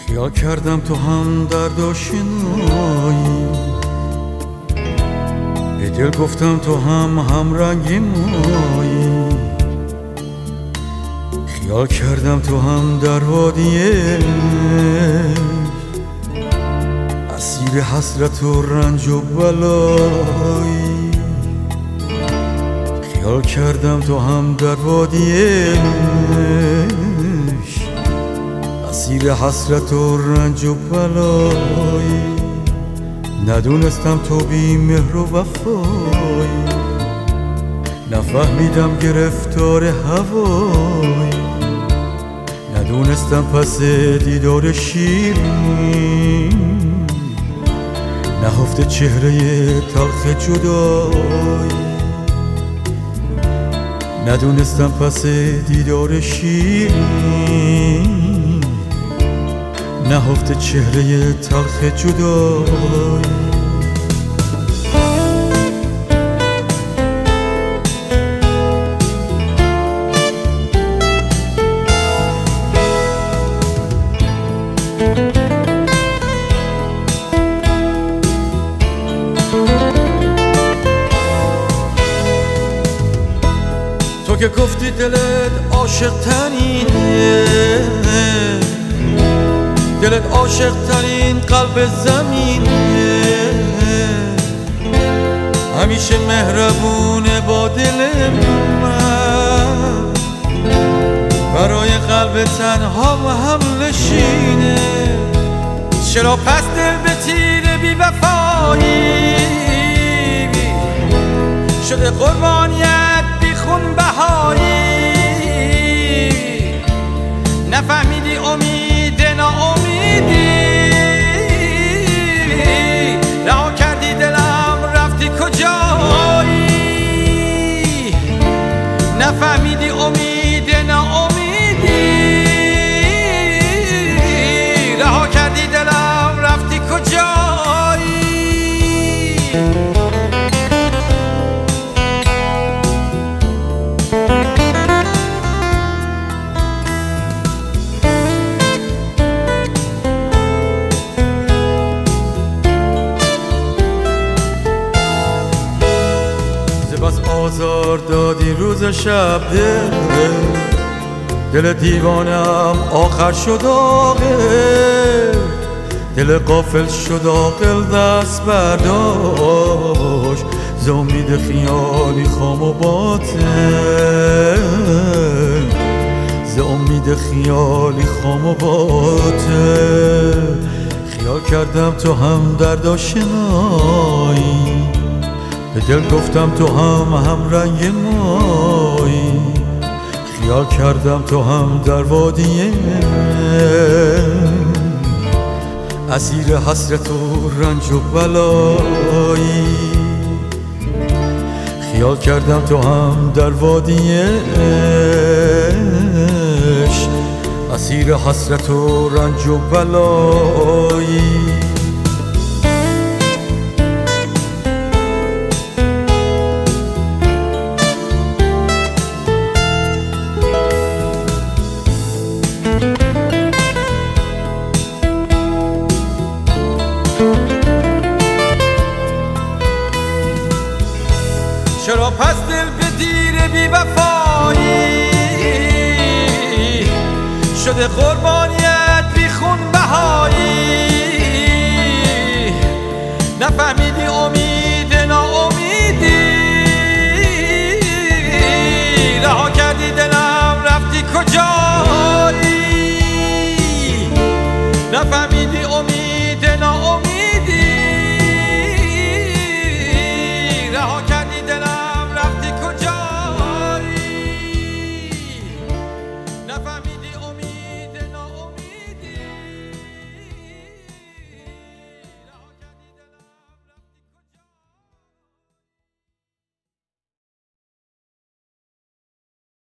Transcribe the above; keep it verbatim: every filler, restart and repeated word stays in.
خیال کردم تو هم درد آشنایی، به دل گفتم تو هم همرنگ مایی. خیال کردم تو هم در وادی اسیر حسرت و رنج و بلایی. خیال کردم تو هم در وادی اسیر حسرت و رنج و بلایی. ندونستم تو بی مهر و وفایی، نفهمیدم گرفتار هوایی. ندونستم پس دیدار شیرین نهفته چهره تلخ جدایی. ندونستم پس دیدار شیرین نهفته چهره تلخ جدایی. تو که گفتی دلت عاشق ترینه، دلت عاشق ترین قلب زمینه، همیشه مهربونه با دل من، برای قلب تنها و هم نشینه. چرا پس دل به تیر بی وفایی شده قربانیت بی خون بهایی؟ نفهمیدی امید ناامیدی، رها کردی دلم رفتی کجایی؟ نفهمیدی امید ناامیدی، رها کردی دلم رفتی کجایی؟ بس آزار دادی روز شب دل، دل دیوانم آخر شد عاقل. دل غافل شد عاقل دست برداشت ز امید خیالی خام و باطل، ز امید خیالی خام و باطل. خیال کردم تو هم درد آشنایی، به دل گفتم تو هم هم رنگ مایی. خیال کردم تو هم در وادی اسیر حسرت و رنج و بلایی. خیال کردم تو هم در وادی اسیر حسرت و رنج و بلایی. چرا پس دل به دیر بی وفایی شده قربانیت بی خون بهایی؟ نفهمیدی امید ناامیدی، رها کردی دلم رفتی کجایی؟ نفهمیدی